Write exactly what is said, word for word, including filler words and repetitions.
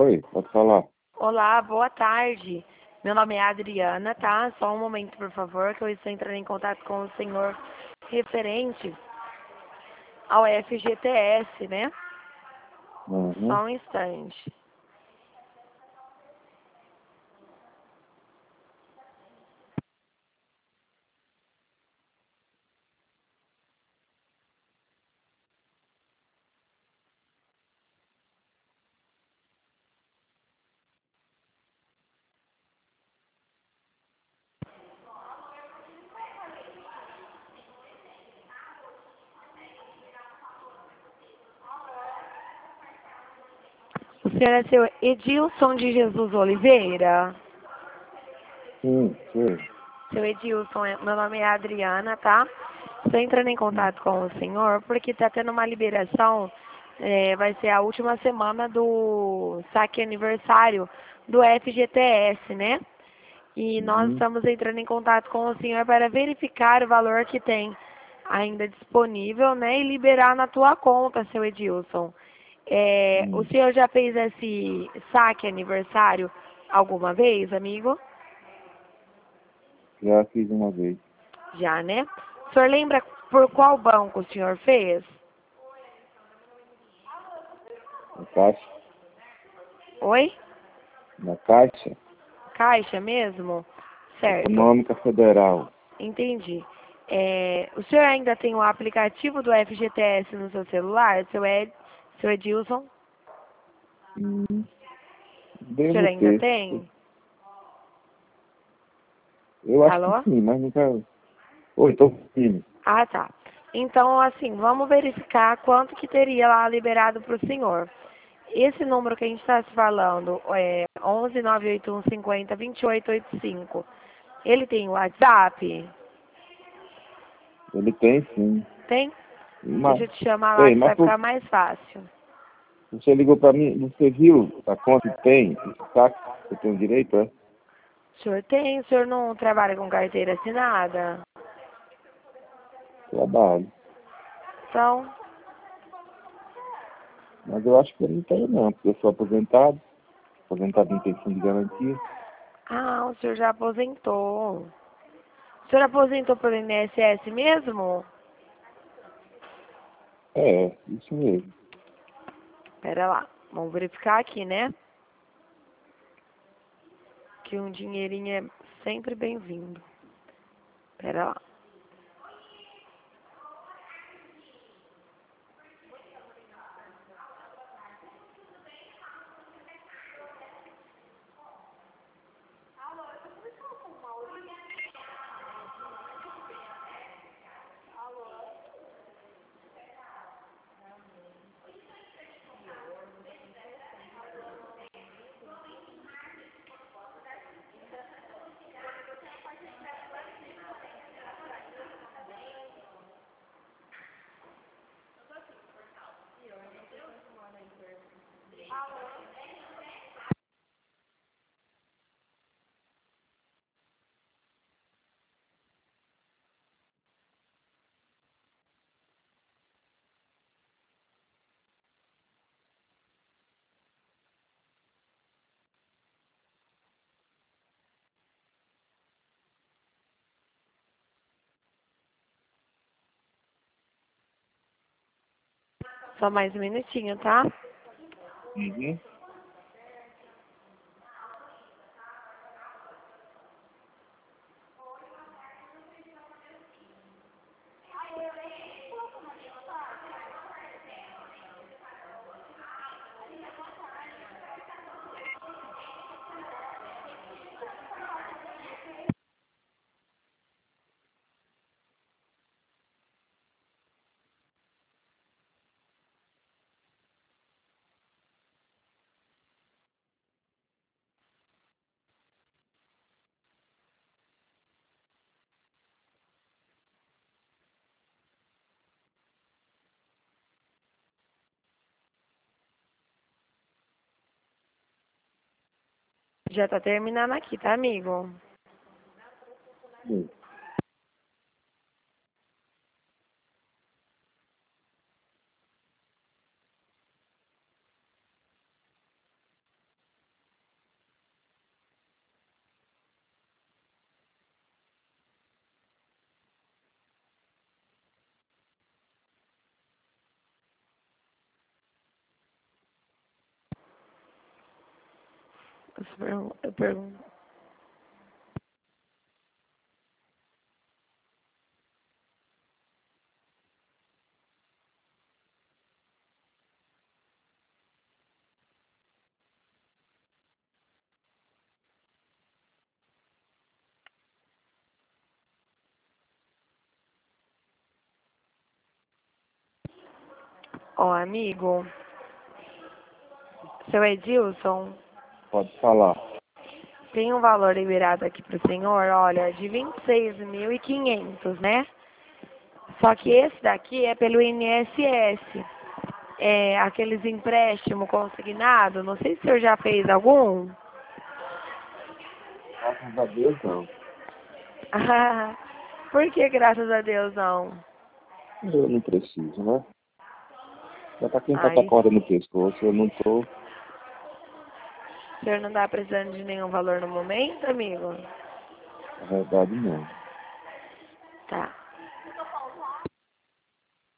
Oi, pode falar. Olá, boa tarde. Meu nome é Adriana, tá? Só um momento, por favor, que eu estou entrando em contato com o senhor referente ao F G T S, né? Uhum. Só um instante. O senhor é seu Edilson de Jesus Oliveira? Sim, sim. Seu Edilson, é- meu nome é Adriana, tá? Estou entrando em contato com o senhor porque está tendo uma liberação, é, vai ser a última semana do saque aniversário do F G T S, né? E nós Uhum. estamos entrando em contato com o senhor para verificar o valor que tem ainda disponível, né? E liberar na tua conta, seu Edilson. É, o Hum. senhor já fez esse saque aniversário alguma vez, amigo? Já fiz uma vez. Já, né? O senhor lembra por qual banco o senhor fez? Na caixa? Oi? Na caixa? Caixa mesmo? Certo, Econômica Federal. entendi. É, o senhor ainda tem o aplicativo do F G T S no seu celular, seu, Ed, seu Edilson? Hum. O senhor Devo ainda ter. tem? Eu acho que Alô? sim, mas nunca. Oi, tô ouvindo. Ah, tá. Então, assim, vamos verificar quanto que teria lá liberado para o senhor. Esse número que a gente está se falando é onze nove oito um cinquenta vinte e oito oitenta e cinco. Ele tem WhatsApp? Ele tem sim. Tem? Mas, Deixa eu te chamar lá tem, que mas vai por... ficar mais fácil. você ligou pra mim, você viu a conta que tem? Esse saco que eu tenho direito, é? O senhor tem? O senhor não trabalha com carteira assinada? Trabalho. Então, Mas eu acho que eu não tenho não, porque eu sou aposentado. Aposentado em pensão de garantia. ah, o senhor já aposentou. O senhor aposentou pelo I N S S mesmo? É, isso mesmo. Pera lá, vamos verificar aqui, né? Que um dinheirinho é sempre bem-vindo. Pera lá. Só mais um minutinho, tá? Uhum. Já tá terminando aqui, tá, amigo? Sim. Eu pergunto. Ó, amigo, seu Edilson, Pode falar. tem um valor liberado aqui para o senhor, olha, de vinte e seis mil e quinhentos, né? Só que esse daqui é pelo I N S S, é aqueles empréstimos consignados, não sei se o senhor já fez algum. Graças a Deus, não. Ah, por que graças a Deus não? Eu não preciso, né? Já tá quem tá com a Ai, corda no pescoço, eu não tô. o senhor não está precisando de nenhum valor no momento, amigo? Na verdade, não. Tá.